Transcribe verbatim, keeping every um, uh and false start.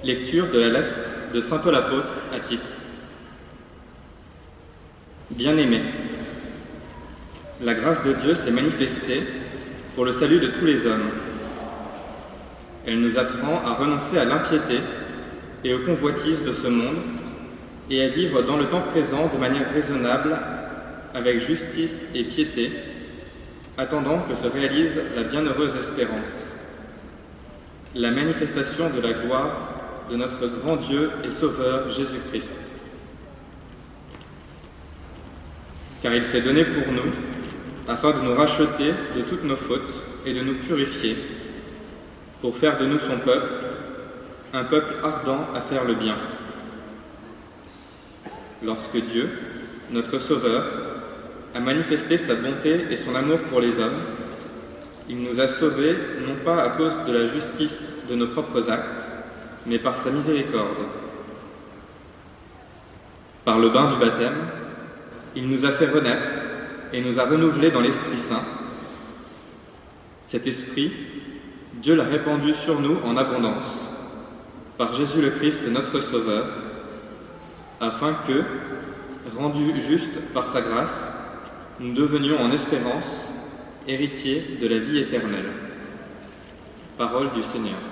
Lecture de la lettre de saint Paul apôtre à Tite. Bien-aimés, la grâce de Dieu s'est manifestée pour le salut de tous les hommes. Elle nous apprend à renoncer à l'impiété et aux convoitises de ce monde et à vivre dans le temps présent de manière raisonnable, avec justice et piété, attendant que se réalise la bienheureuse espérance, la manifestation de la gloire de notre grand Dieu et Sauveur Jésus-Christ. Car il s'est donné pour nous, afin de nous racheter de toutes nos fautes et de nous purifier, pour faire de nous son peuple, un peuple ardent à faire le bien. Lorsque Dieu, notre Sauveur, a manifesté sa bonté et son amour pour les hommes, il nous a sauvés non pas à cause de la justice de nos propres actes, mais par sa miséricorde. Par le bain du baptême, il nous a fait renaître et nous a renouvelés dans l'Esprit Saint. Cet Esprit, Dieu l'a répandu sur nous en abondance, par Jésus le Christ notre Sauveur, afin que, rendus justes par sa grâce, nous devenions en espérance héritiers de la vie éternelle. Parole du Seigneur.